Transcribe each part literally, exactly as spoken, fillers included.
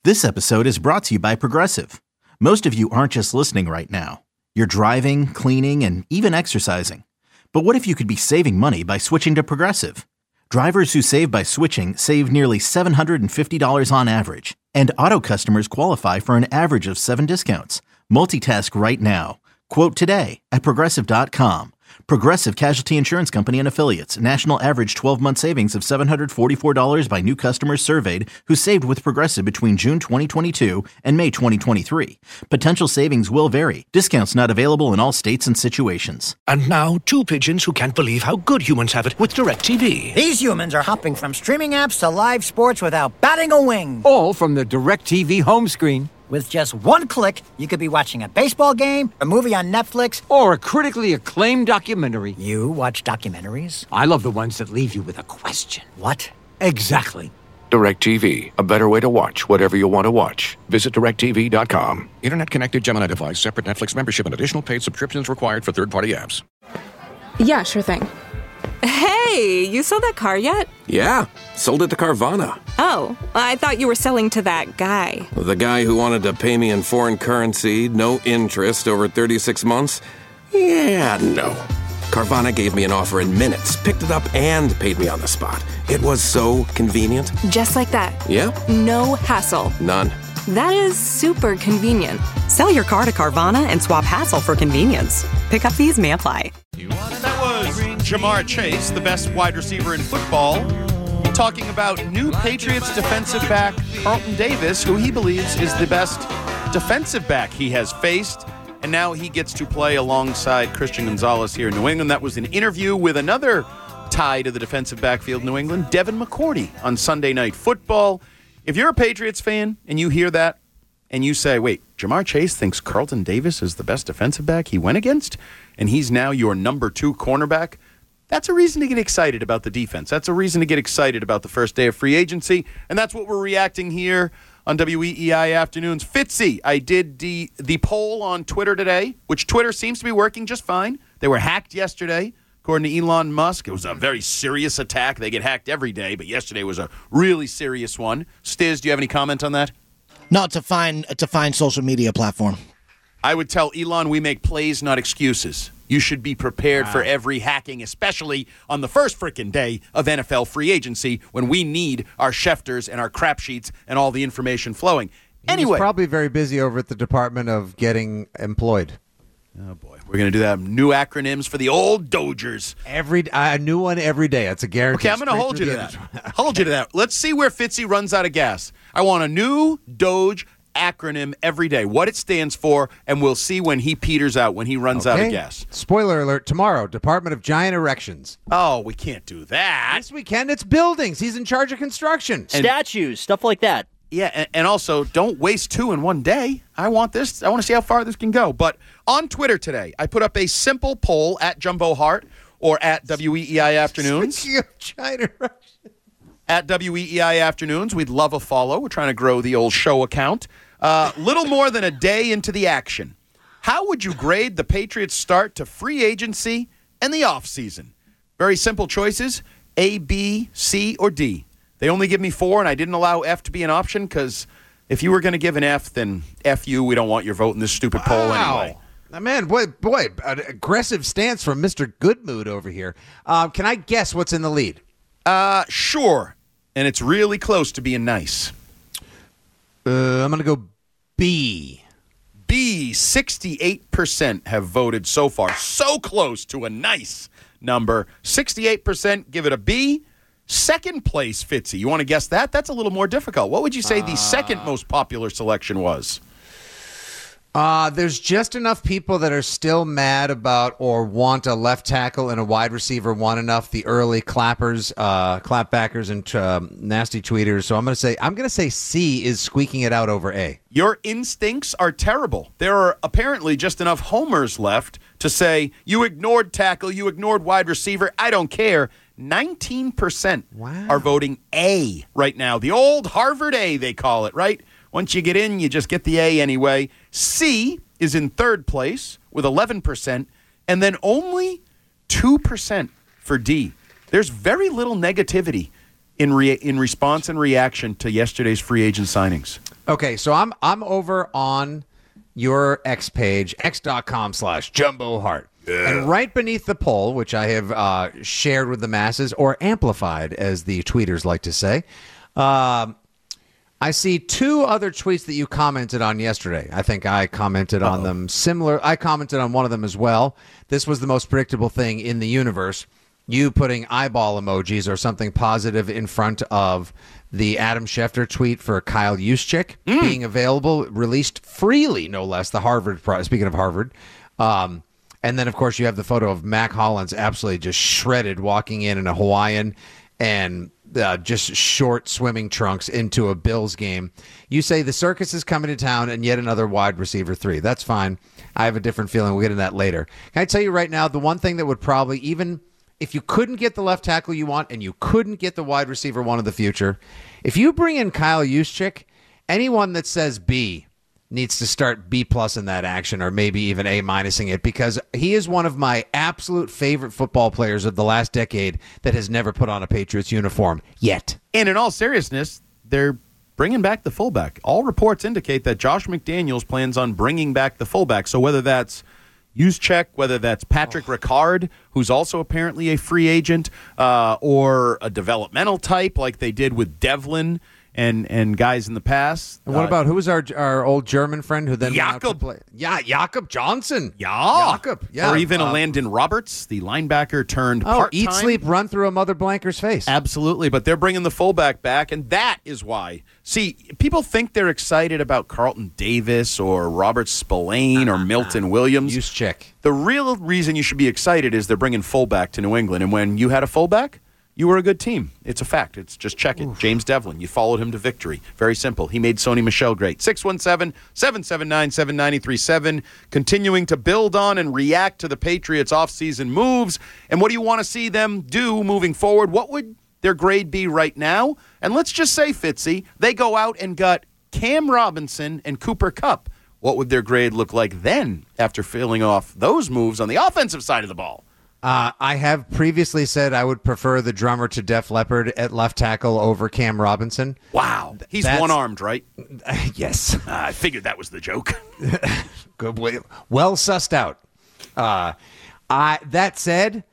This episode is brought to you by Progressive. Most of you aren't just listening right now. You're driving, cleaning, and even exercising. But what if you could be saving money by switching to Progressive? Drivers who save by switching save nearly seven hundred fifty dollars on average. And auto customers qualify for an average of seven discounts. Multitask right now. Quote today at Progressive dot com. Progressive Casualty Insurance Company and Affiliates. National average twelve-month savings of seven hundred forty-four dollars by new customers surveyed who saved with Progressive between June twenty twenty-two and May twenty twenty-three. Potential savings will vary. Discounts not available in all states and situations. And now, two pigeons who can't believe how good humans have it with DirecTV. These humans are hopping from streaming apps to live sports without batting a wing. All from the DirecTV home screen. With just one click, you could be watching a baseball game, a movie on Netflix, or a critically acclaimed documentary. You watch documentaries? I love the ones that leave you with a question. What? Exactly. DirecTV, a better way to watch whatever you want to watch. Visit direct T V dot com. Internet-connected Gemini device, separate Netflix membership, and additional paid subscriptions required for third-party apps. Yeah, sure thing. Hey, you sold that car yet? Yeah, sold it to Carvana. Oh, I thought you were selling to that guy. The guy who wanted to pay me in foreign currency, no interest, over thirty-six months? Yeah, no. Carvana gave me an offer in minutes, picked it up, and paid me on the spot. It was so convenient. Just like that. Yeah. No hassle. None. That is super convenient. Sell your car to Carvana and swap hassle for convenience. Pickup fees may apply. That was Ja'Marr Chase, the best wide receiver in football, talking about new Patriots defensive back Carlton Davis, who he believes is the best defensive back he has faced. And now he gets to play alongside Christian Gonzalez here in New England. That was an interview with another tie to the defensive backfield in New England, Devin McCourty, on Sunday Night Football. If you're a Patriots fan and you hear that and you say, wait, Ja'Marr Chase thinks Carlton Davis is the best defensive back he went against, and he's now your number two cornerback, that's a reason to get excited about the defense. That's a reason to get excited about the first day of free agency, and that's what we're reacting here on W E E I Afternoons. Fitzy, I did the, the poll on Twitter today, which Twitter seems to be working just fine. They were hacked yesterday. According to Elon Musk, it was a very serious attack. They get hacked every day, but yesterday was a really serious one. Stiz, do you have any comment on that? No, it's a fine, it's a fine social media platform. I would tell Elon we make plays, not excuses. You should be prepared wow. for every hacking, especially on the first frickin' day of N F L free agency when we need our Schefters and our crap sheets and all the information flowing. He anyway, was probably very busy over at the Department of Getting Employed. Oh, boy. We're going to do that. New acronyms for the old Dodgers. Every A new one every day. That's a guarantee. Okay, I'm going to hold you to that. hold you to that. Let's see where Fitzy runs out of gas. I want a new Doge acronym every day, what it stands for, and we'll see when he peters out, when he runs okay. out of gas. Spoiler alert, tomorrow, Department of Giant Erections. Oh, we can't do that. Yes, we can. It's buildings. He's in charge of construction. And statues, stuff like that. Yeah, and, and also, don't waste two in one day. I want this. I want to see how far this can go. But on Twitter today, I put up a simple poll at Jumbo Hart or at W E E I Afternoons. Giant Erections. At W E E I Afternoons. We'd love a follow. We're trying to grow the old show account. Uh, little more than a day into the action. How would you grade the Patriots' start to free agency and the offseason? Very simple choices, A, B, C, or D. They only give me four, and I didn't allow F to be an option because if you were going to give an F, then F you. We don't want your vote in this stupid wow. poll anyway. Now, man, boy, boy, an aggressive stance from Mister Goodmood over here. Uh, can I guess what's in the lead? Uh, sure. And it's really close to being nice. Uh, I'm going to go B. B, sixty-eight percent have voted so far. So close to a nice number. sixty-eight percent give it a B. Second place, Fitzy. You want to guess that? That's a little more difficult. What would you say the uh, second most popular selection was? Uh, there's just enough people that are still mad about or want a left tackle and a wide receiver want enough the early clappers, uh, clapbackers, and uh, nasty tweeters. So I'm going to say I'm going to say C is squeaking it out over A. Your instincts are terrible. There are apparently just enough homers left to say you ignored tackle, you ignored wide receiver. I don't care. nineteen percent wow. are voting A right now. The old Harvard A, they call it, right? Once you get in, you just get the A anyway. C is in third place with eleven percent, and then only two percent for D. There's very little negativity in re- in response and reaction to yesterday's free agent signings. Okay, so I'm I'm over on your X page, x.com slash Jumbo Hart. Yeah. And right beneath the poll, which I have uh, shared with the masses, or amplified, as the tweeters like to say, um, I see two other tweets that you commented on yesterday. I think I commented Uh-oh. on them similar. I commented on one of them as well. This was the most predictable thing in the universe. You putting eyeball emojis or something positive in front of the Adam Schefter tweet for Kyle Juszczyk mm. being available, released freely, no less, the Harvard prize. Speaking of Harvard. Um, and then, of course, you have the photo of Mac Hollins absolutely just shredded, walking in in a Hawaiian and uh, just short swimming trunks into a Bills game. You say the circus is coming to town and yet another wide receiver three. That's fine. I have a different feeling. We'll get into that later. Can I tell you right now, the one thing that would probably, even if you couldn't get the left tackle you want and you couldn't get the wide receiver one of the future, if you bring in Kyle Juszczyk, anyone that says B needs to start B plus in that action, or maybe even A minusing it, because he is one of my absolute favorite football players of the last decade that has never put on a Patriots uniform yet. And in all seriousness, they're bringing back the fullback. All reports indicate that Josh McDaniels plans on bringing back the fullback. So whether that's Juszczyk, whether that's Patrick oh. Ricard, who's also apparently a free agent, uh, or a developmental type like they did with Devlin and and guys in the past. And what uh, about, who was our our old German friend who then Jakob. went out to play? Yeah, Jakob Johnson. Yeah. Jakob. Yeah. Or even uh, a Landon Roberts, the linebacker turned oh, part-time. Eat, sleep, run through a mother blanker's face. Absolutely, but they're bringing the fullback back, and that is why. See, people think they're excited about Carlton Davis or Robert Spillane or Milton Williams. Juszczyk. The real reason you should be excited is they're bringing fullback to New England, and when you had a fullback, you were a good team. It's a fact. It's just check it. Oof. James Devlin, you followed him to victory. Very simple. He made Sony Michel great. six one seven, seven seven nine, seven nine three seven. Continuing to build on and react to the Patriots' offseason moves. And what do you want to see them do moving forward? What would their grade be right now? And let's just say, Fitzy, they go out and got Cam Robinson and Cooper Kupp. What would their grade look like then after filling off those moves on the offensive side of the ball? Uh, I have previously said I would prefer the drummer to Def Leppard at left tackle over Cam Robinson. Wow. He's That's, one-armed, right? Uh, yes. Uh, I figured that was the joke. Good way. Well sussed out. Uh, I, that said,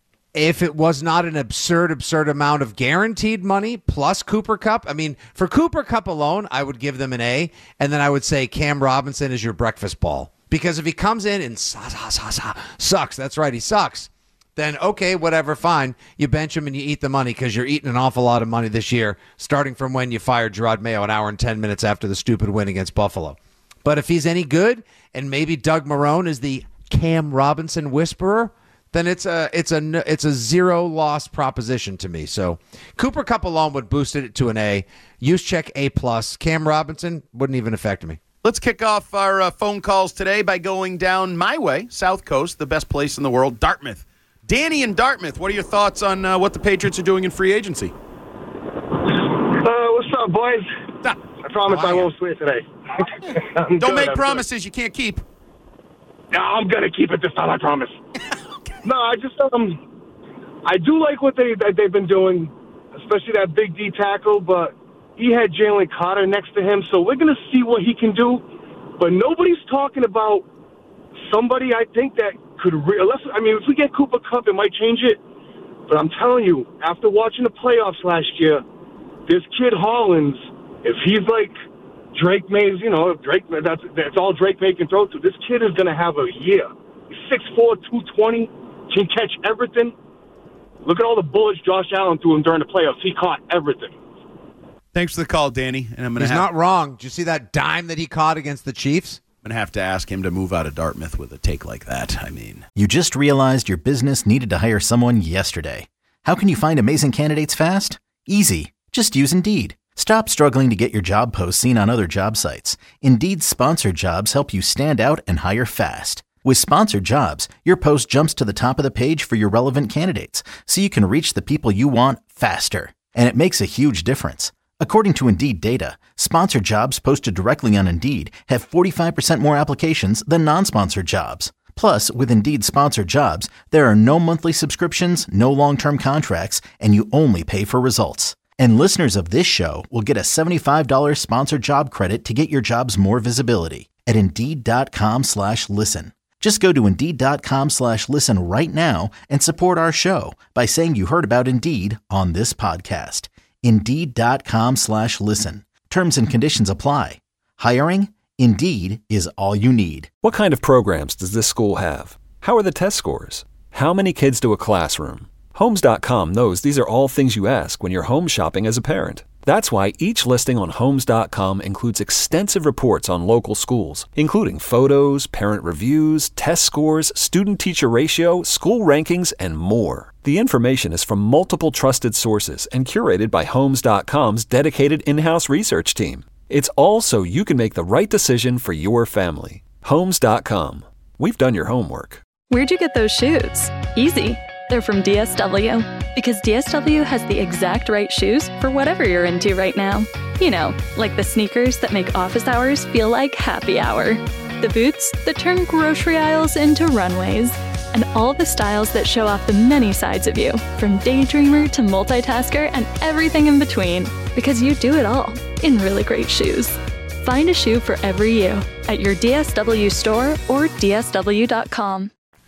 if it was not an absurd, absurd amount of guaranteed money plus Cooper Kupp, I mean, for Cooper Kupp alone, I would give them an A, and then I would say Cam Robinson is your breakfast ball. Because if he comes in and sa, sa, sa, sa, sucks, that's right, he sucks, then okay, whatever, fine. You bench him and you eat the money because you're eating an awful lot of money this year, starting from when you fired Gerard Mayo an hour and ten minutes after the stupid win against Buffalo. But if he's any good, and maybe Doug Marrone is the Cam Robinson whisperer, then it's a it's a it's a zero loss proposition to me. So Cooper Kupp alone would boost it to an A. Juszczyk A plus. Cam Robinson wouldn't even affect me. Let's kick off our uh, phone calls today by going down my way, South Coast, the best place in the world, Dartmouth. Danny in Dartmouth, what are your thoughts on uh, what the Patriots are doing in free agency? Uh, what's up, boys? Stop. I promise I won't swear today. Don't good, make I'm promises good. you can't keep. No, I'm going to keep it this time, I promise. Okay. No, I just, um, I do like what they, that they've been doing, especially that big D tackle, but he had Jalen Carter next to him, so we're going to see what he can do. But nobody's talking about somebody I think that could re- unless I mean, if we get Cooper Kupp, it might change it. But I'm telling you, after watching the playoffs last year, this kid Hollins, if he's like Drake May's, you know, if Drake that's that's all Drake May can throw to. This kid is going to have a year. He's six four, two twenty, can catch everything. Look at all the bullets Josh Allen threw him during the playoffs. He caught everything. Thanks for the call, Danny. And I'm gonna He's have- not wrong. Did you see that dime that he caught against the Chiefs? I'm going to have to ask him to move out of Dartmouth with a take like that. I mean, you just realized your business needed to hire someone yesterday. How can you find amazing candidates fast? Easy. Just use Indeed. Stop struggling to get your job posts seen on other job sites. Indeed's sponsored jobs help you stand out and hire fast. With sponsored jobs, your post jumps to the top of the page for your relevant candidates, so you can reach the people you want faster. And it makes a huge difference. According to Indeed data, sponsored jobs posted directly on Indeed have forty-five percent more applications than non-sponsored jobs. Plus, with Indeed sponsored jobs, there are no monthly subscriptions, no long-term contracts, and you only pay for results. And listeners of this show will get a seventy-five dollars sponsored job credit to get your jobs more visibility at Indeed.com slash listen. Just go to Indeed.com slash listen right now and support our show by saying you heard about Indeed on this podcast. Indeed.com slash listen. Terms and conditions apply. Hiring? Indeed is all you need. What kind of programs does this school have? How are the test scores? How many kids do a classroom? Homes dot com knows these are all things you ask when you're home shopping as a parent. That's why each listing on Homes dot com includes extensive reports on local schools, including photos, parent reviews, test scores, student-teacher ratio, school rankings, and more. The information is from multiple trusted sources and curated by Homes dot com's dedicated in-house research team. It's all so you can make the right decision for your family. Homes dot com. We've done your homework. Where'd you get those shoes? Easy. They're from D S W. Because D S W has the exact right shoes for whatever you're into right now. You know, like the sneakers that make office hours feel like happy hour. The boots that turn grocery aisles into runways. And all the styles that show off the many sides of you, from daydreamer to multitasker and everything in between. Because you do it all in really great shoes. Find a shoe for every you at your D S W store or D S W dot com.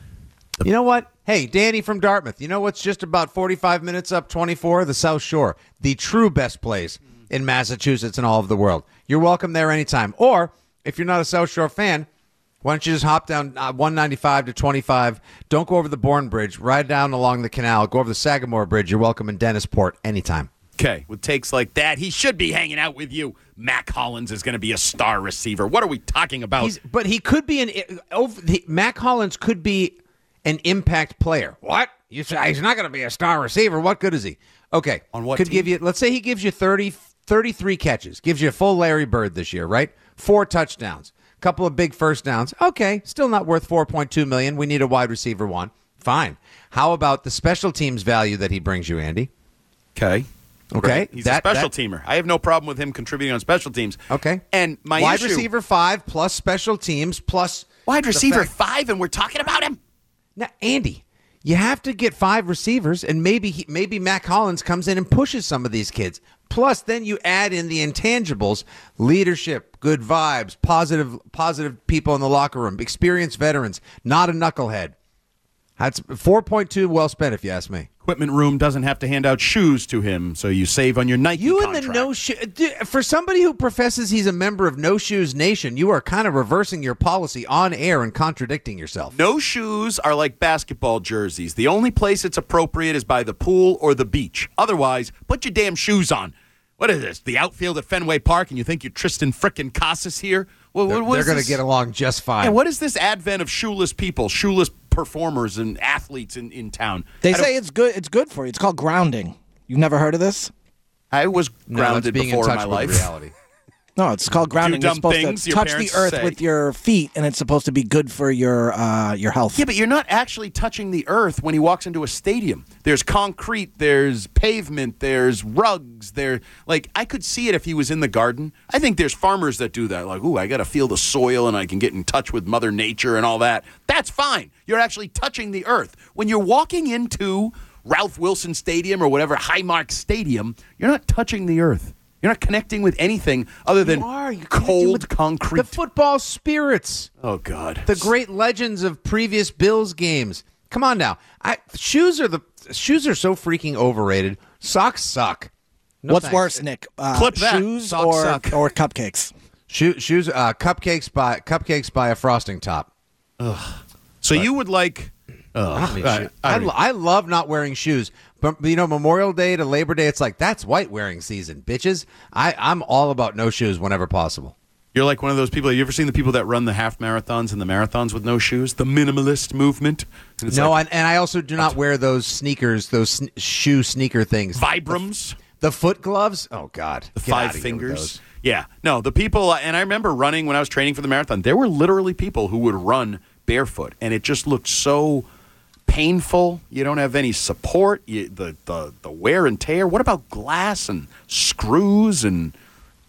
You know what? Hey, Danny from Dartmouth. You know what's just about forty-five minutes up twenty-four? The South Shore. The true best place in Massachusetts and all of the world. You're welcome there anytime. Or, if you're not a South Shore fan, why don't you just hop down uh, one ninety-five to twenty-five. Don't go over the Bourne Bridge. Ride down along the canal. Go over the Sagamore Bridge. You're welcome in Dennisport anytime. Okay, with takes like that, he should be hanging out with you. Mac Hollins is going to be a star receiver. What are we talking about? He's, but he could be an over, he, Mac Hollins could be an impact player. What? You say he's not going to be a star receiver. What good is he? Okay. On what could team? give you? Let's say he gives you thirty, thirty-three catches. Gives you a full Larry Bird this year, right? Four touchdowns. Couple of big first downs. Okay, still not worth four point two million dollars. We need a wide receiver one. Fine. How about the special teams value that he brings you, Andy? Okay. Okay. Right. He's that, a special that, teamer. I have no problem with him contributing on special teams. Okay. And my wide issue, receiver five plus special teams plus wide receiver fact, five, and we're talking about him. Now, Andy, you have to get five receivers, and maybe he, maybe Mac Hollins comes in and pushes some of these kids. Plus, then you add in the intangibles: leadership, good vibes, positive positive people in the locker room, experienced veterans, not a knucklehead. That's four point two well spent, if you ask me. Equipment room doesn't have to hand out shoes to him, so you save on your Nike You contract. and the no shoe for somebody who professes he's a member of No Shoes Nation, you are kind of reversing your policy on air and contradicting yourself. No shoes are like basketball jerseys. The only place it's appropriate is by the pool or the beach. Otherwise, put your damn shoes on. What is this? The outfield at Fenway Park, and you think you're Tristan frickin' Casas here? Well, they're what they're is going to this? get along just fine. And what is this advent of shoeless people, shoeless performers and athletes in, in town? They I say it's good. It's good for you. It's called grounding. You've never heard of this? I was No, grounded that's being before in in touch my with life. reality. No, it's called grounding. Do You're dumb supposed things to your touch the parents earth say. with your feet, and it's supposed to be good for your uh, your health. Yeah, but you're not actually touching the earth when he walks into a stadium. There's concrete, there's pavement, there's rugs. There, like I could see it if he was in the garden. I think there's farmers that do that. Like, ooh, I got to feel the soil and I can get in touch with Mother Nature and all that. That's fine. You're actually touching the earth. When you're walking into Ralph Wilson Stadium or whatever Highmark Stadium, you're not touching the earth. You're not connecting with anything other than You are. You're cold with concrete. The football spirits. Oh, God. The great legends of previous Bills games. Come on now. I, shoes are the shoes are so freaking overrated. Socks suck. No What's thanks. worse, Nick? Uh, Clip that. Shoes Socks or suck. or cupcakes? Shoe, shoes, uh, cupcakes by cupcakes by a frosting top. Ugh. So you would like... I, don't need I- shoes. I I, don't- I love not wearing shoes, but you know, Memorial Day to Labor Day, it's like that's white wearing season, bitches. I, I'm all about no shoes whenever possible. You're like one of those people. Have you ever seen the people that run the half marathons and the marathons with no shoes? The minimalist movement. And it's No, like and, and I also do not wear those sneakers, those sn- shoe sneaker things. Vibrams, the foot gloves. Oh God, the Get five outta here with fingers. those. Yeah, no, the people. And I remember running when I was training for the marathon. There were literally people who would run barefoot, and it just looked so painful. You don't have any support. You, the the the wear and tear. What about glass and screws and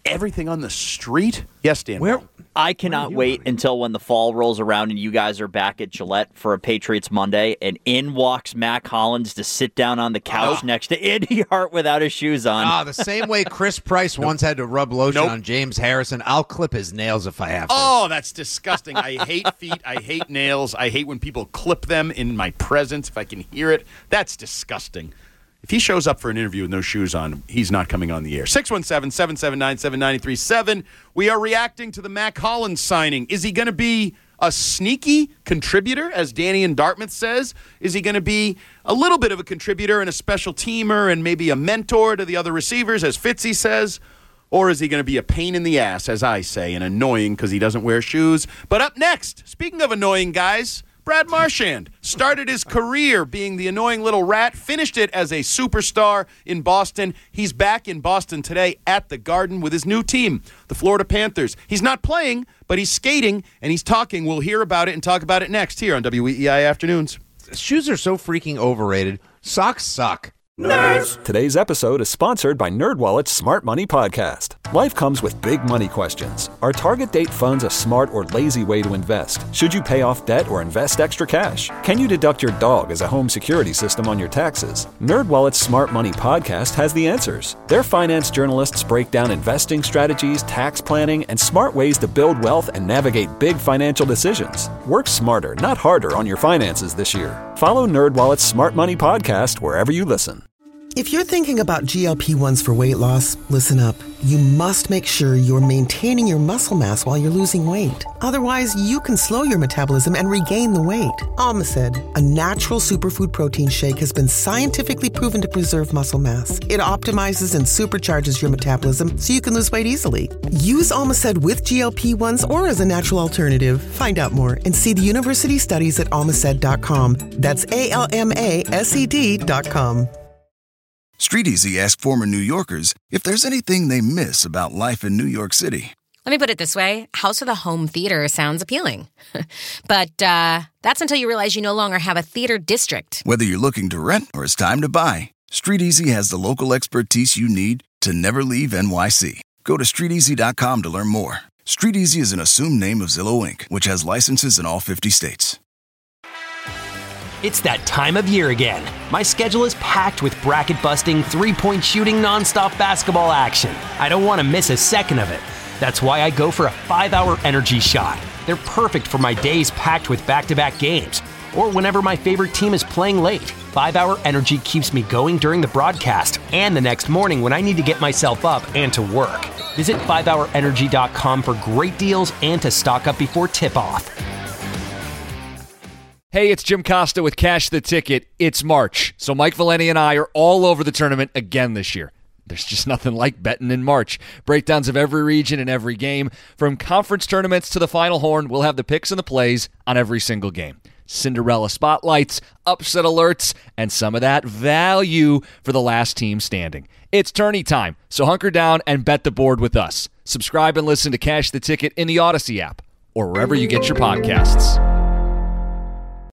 everything on the street? Yes, Dan. Where? I cannot wait until when the fall rolls around and you guys are back at Gillette for a Patriots Monday, and in walks Mac Hollins to sit down on the couch oh. next to Andy Hart without his shoes on. Ah, the same way Chris Price nope. once had to rub lotion nope. on James Harrison. I'll clip his nails if I have to. Oh, that's disgusting. I hate feet. I hate nails. I hate when people clip them in my presence if I can hear it. That's disgusting. If he shows up for an interview with no shoes on, he's not coming on the air. six one seven, seven seven nine, seven nine three seven. We are reacting to the Mac Hollins signing. Is he going to be a sneaky contributor, as Danny in Dartmouth says? Is he going to be a little bit of a contributor and a special teamer and maybe a mentor to the other receivers, as Fitzy says? Or is he going to be a pain in the ass, as I say, and annoying because he doesn't wear shoes? But up next, speaking of annoying guys, Brad Marchand started his career being the annoying little rat, finished it as a superstar in Boston. He's back in Boston today at the Garden with his new team, the Florida Panthers. He's not playing, but he's skating, and he's talking. We'll hear about it and talk about it next here on W E E I Afternoons. Shoes are so freaking overrated. Socks suck. Nerds! Today's episode is sponsored by NerdWallet's Smart Money Podcast. Life comes with big money questions. Are target date funds a smart or lazy way to invest? Should you pay off debt or invest extra cash? Can you deduct your dog as a home security system on your taxes? NerdWallet's Smart Money Podcast has the answers. Their finance journalists break down investing strategies, tax planning, and smart ways to build wealth and navigate big financial decisions. Work smarter, not harder on your finances this year. Follow NerdWallet's Smart Money Podcast wherever you listen. If you're thinking about G L P one s for weight loss, listen up. You must make sure you're maintaining your muscle mass while you're losing weight. Otherwise, you can slow your metabolism and regain the weight. Almacid, a natural superfood protein shake, has been scientifically proven to preserve muscle mass. It optimizes and supercharges your metabolism so you can lose weight easily. Use Almacid with G L P one s or as a natural alternative. Find out more and see the university studies at almacid dot com. That's A L M A S E D dot com. StreetEasy asked former New Yorkers if there's anything they miss about life in New York City. Let me put it this way. House with a home theater sounds appealing. But uh, that's until you realize you no longer have a theater district. Whether you're looking to rent or it's time to buy, StreetEasy has the local expertise you need to never leave N Y C. Go to street easy dot com to learn more. StreetEasy is an assumed name of Zillow Incorporated, which has licenses in all fifty states. It's that time of year again. My schedule is packed with bracket-busting, three-point shooting, nonstop basketball action. I don't want to miss a second of it. That's why I go for a five-hour energy shot. They're perfect for my days packed with back-to-back games, or whenever my favorite team is playing late. five-hour energy keeps me going during the broadcast and the next morning when I need to get myself up and to work. Visit five hour energy dot com for great deals and to stock up before tip-off. Hey, it's Jim Costa with Cash the Ticket. It's March, so Mike Valeni and I are all over the tournament again this year. There's just nothing like betting in March. Breakdowns of every region and every game. From conference tournaments to the Final Horn, we'll have the picks and the plays on every single game. Cinderella spotlights, upset alerts, and some of that value for the last team standing. It's tourney time, so hunker down and bet the board with us. Subscribe and listen to Cash the Ticket in the Odyssey app or wherever you get your podcasts.